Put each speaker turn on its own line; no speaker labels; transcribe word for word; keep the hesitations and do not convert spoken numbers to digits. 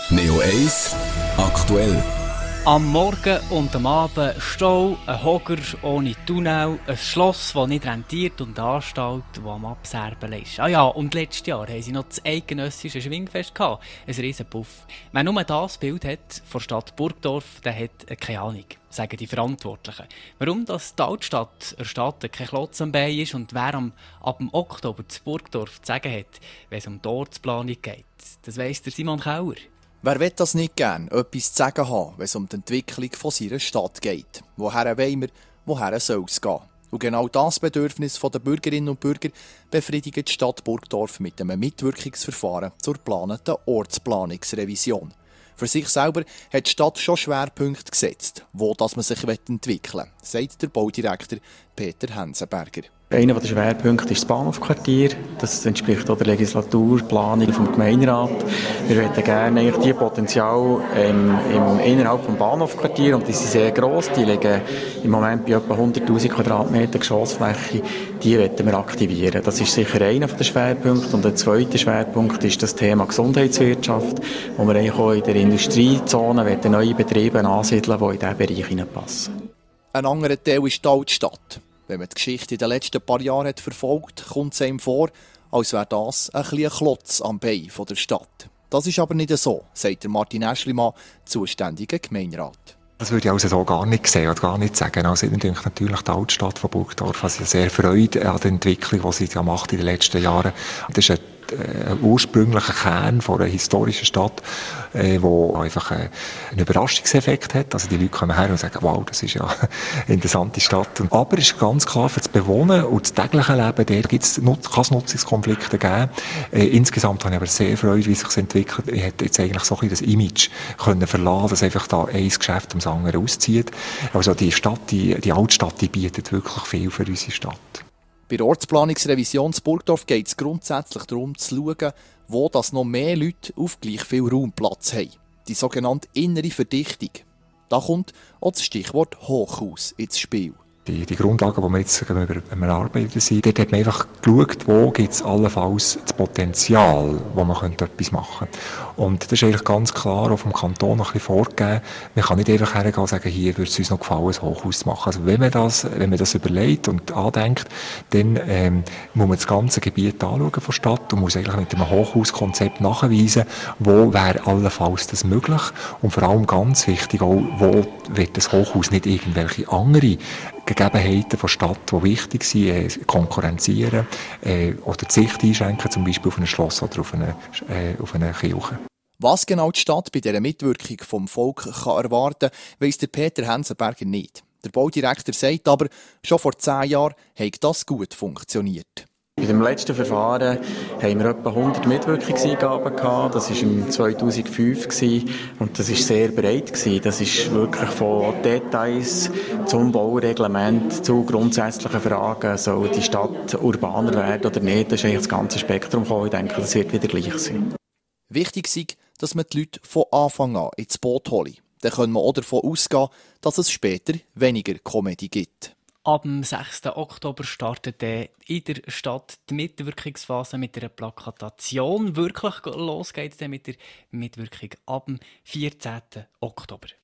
Neo eins aktuell.
Am Morgen und am Abend Stau, ein Hocker ohne Tunnel, ein Schloss, das nicht rentiert und eine Anstalt, die am Abserben ist. Ah ja, und letztes Jahr hatten sie noch das eidgenössische Schwingfest gehabt. Ein riesen Puff. Wer nur das Bild hat von der Stadt Burgdorf, der hat keine Ahnung, sagen die Verantwortlichen. Warum das die Altstadt erstattet kein Klotz am Bein ist und wer am, ab dem Oktober zu Burgdorf zu sagen hat, wenn es um die Ortsplanung geht, das weiss der Simon Kauer.
Wer will das nicht gern, etwas zu sagen haben, wenn es um die Entwicklung von seiner Stadt geht? Woher wollen wir, woher soll es gehen? Und genau das Bedürfnis der Bürgerinnen und Bürger befriedigt die Stadt Burgdorf mit einem Mitwirkungsverfahren zur geplanten Ortsplanungsrevision. Für sich selber hat die Stadt schon Schwerpunkte gesetzt, wo das man sich entwickeln will, sagt der Baudirektor Peter Hensenberger.
Einer der Schwerpunkte ist das Bahnhofquartier. Das entspricht auch der Legislaturplanung des Gemeinderats. Wir möchten gerne eigentlich die Potenzial ähm, im, innerhalb des Bahnhofquartiers, und die sind sehr gross, die liegen im Moment bei etwa hunderttausend Quadratmeter Geschossfläche, die möchten wir aktivieren. Das ist sicher einer der Schwerpunkte. Und der zweite Schwerpunkt ist das Thema Gesundheitswirtschaft, wo wir eigentlich auch in der Industriezone neue Betriebe ansiedeln, die in diesen Bereich hineinpassen.
Ein anderer Teil ist die Altstadt. Wenn man die Geschichte in den letzten paar Jahren hat verfolgt, kommt es einem vor, als wäre das ein kleiner Klotz am Bein der Stadt. Das ist aber nicht so, sagt der Martin Aeschlimann, zuständiger Gemeinderat.
Das würde ich also so gar nicht sehen oder gar nicht sagen. Also ich denke natürlich die Altstadt von Burgdorf, also sehr Freude an der Entwicklung, die sie ja macht in den letzten Jahren. Das ist ein ein ursprünglicher Kern von einer historischen Stadt, äh, wo einfach äh, einen Überraschungseffekt hat. Also die Leute kommen her und sagen, wow, das ist ja eine interessante Stadt. Aber es ist ganz klar, für das Bewohnen und das tägliche Leben, der gibt's, kann es Nutzungskonflikte geben. Äh, insgesamt habe ich aber sehr Freude, wie es sich entwickelt. Ich hätte jetzt eigentlich so ein bisschen das Image können verlassen, dass einfach da ein Geschäft ums andere auszieht. Also die Stadt, die, die Altstadt, die bietet wirklich viel für unsere Stadt.
Bei der Ortsplanungsrevision in Burgdorf geht es grundsätzlich darum, zu schauen, wo das noch mehr Leute auf gleich viel Raumplatz haben. Die sogenannte innere Verdichtung. Da kommt auch das Stichwort Hochhaus ins Spiel.
Die, die Grundlagen, die wir jetzt am Erarbeiten sind, dort hat man einfach geschaut, wo gibt es allenfalls das Potenzial, wo man könnte etwas machen könnte. Und das ist eigentlich ganz klar auch vom Kanton noch ein bisschen vorgegeben. Man kann nicht einfach hergehen und sagen, hier würde es uns noch gefallen, ein Hochhaus zu machen. Also wenn man das, wenn man das überlegt und andenkt, dann ähm, muss man das ganze Gebiet anschauen von der Stadt und muss eigentlich mit einem Hochhauskonzept nachweisen, wo wäre allenfalls das möglich. Und vor allem ganz wichtig auch, wo wird das Hochhaus nicht irgendwelche andere Gegebenheiten der Stadt, die wichtig sind, äh, konkurrenzieren äh, oder die Sicht einschränken, zum Beispiel auf ein Schloss oder auf eine, äh, auf eine Kirche.
Was genau die Stadt bei dieser Mitwirkung vom Volk kann erwarten kann, weiss der Peter Hensenberger nicht. Der Baudirektor sagt aber, schon vor zehn Jahren hat das gut funktioniert.
Bei dem letzten Verfahren haben wir etwa hundert Mitwirkungseingaben gehabt. Das war im zweitausendfünf und das war sehr breit. Das ist wirklich von Details zum Baureglement zu grundsätzlichen Fragen, soll die Stadt urbaner werden oder nicht. Das ist eigentlich das ganze Spektrum gekommen. Ich denke, das wird wieder gleich sein.
Wichtig ist, dass man die Leute von Anfang an ins Boot holen. Dann können wir auch davon ausgehen, dass es später weniger Comedy gibt.
Ab dem sechsten Oktober startet in der Stadt die Mitwirkungsphase mit einer Plakatation. Wirklich los geht es dann mit der Mitwirkung ab dem vierzehnten Oktober.